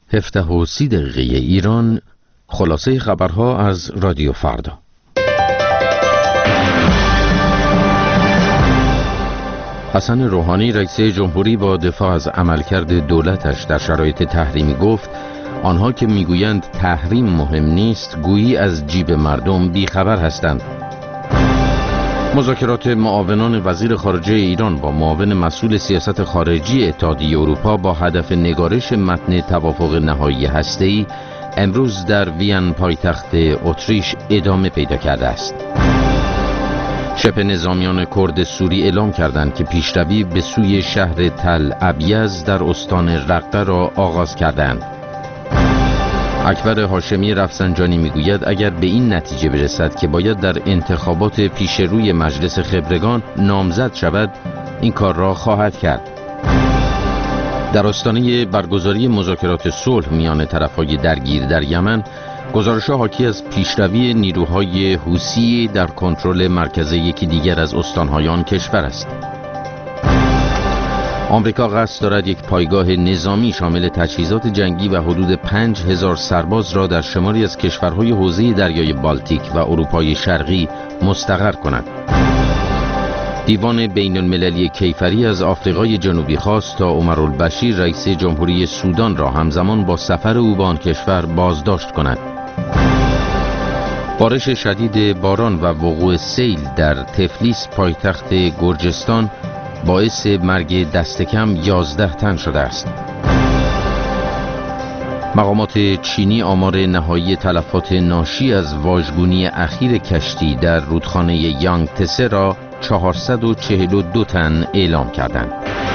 17:30 ایران. خلاصه خبرها از رادیو فردا. حسن روحانی رئیس جمهوری با دفاع از عملکرد دولتش در شرایط تحریمی گفت آنها که میگویند تحریم مهم نیست گویی از جیب مردم بیخبر هستند. مذاکرات معاونان وزیر خارجه ایران با معاون مسئول سیاست خارجی اتحادیه اروپا با هدف نگارش متن توافق نهایی هسته‌ای امروز در وین پایتخت اتریش ادامه پیدا کرده است. شبه نظامیان کرد سوری اعلام کردند که پیشروی به سوی شهر تل ابیض در استان رقه را آغاز کردند. اکبر هاشمی رفسنجانی میگوید اگر به این نتیجه برسد که باید در انتخابات پیش روی مجلس خبرگان نامزد شود، این کار را خواهد کرد. در آستانه برگزاری مذاکرات صلح میان طرفهای درگیر در یمن، گزارش‌ها حاکی از پیشروی نیروهای حوثی در کنترل مرکز یکی دیگر از استان‌های آن کشور است. آمریکا قصد دارد یک پایگاه نظامی شامل تجهیزات جنگی و حدود 5000 سرباز را در شماری از کشورهای حوزه دریای بالتیک و اروپای شرقی مستقر کند. دیوان بین المللی کیفری از آفریقای جنوبی خواست تا عمرالبشیر رئیس جمهوری سودان را همزمان با سفر او به آن کشور بازداشت کند. بارش شدید باران و وقوع سیل در تفلیس پایتخت گرجستان باعث مرگ دست کم 11 تن شده است. مقامات چینی آمار نهایی تلفات ناشی از واژگونی اخیر کشتی در رودخانه یانگ تسه را 442 تن اعلام کردند.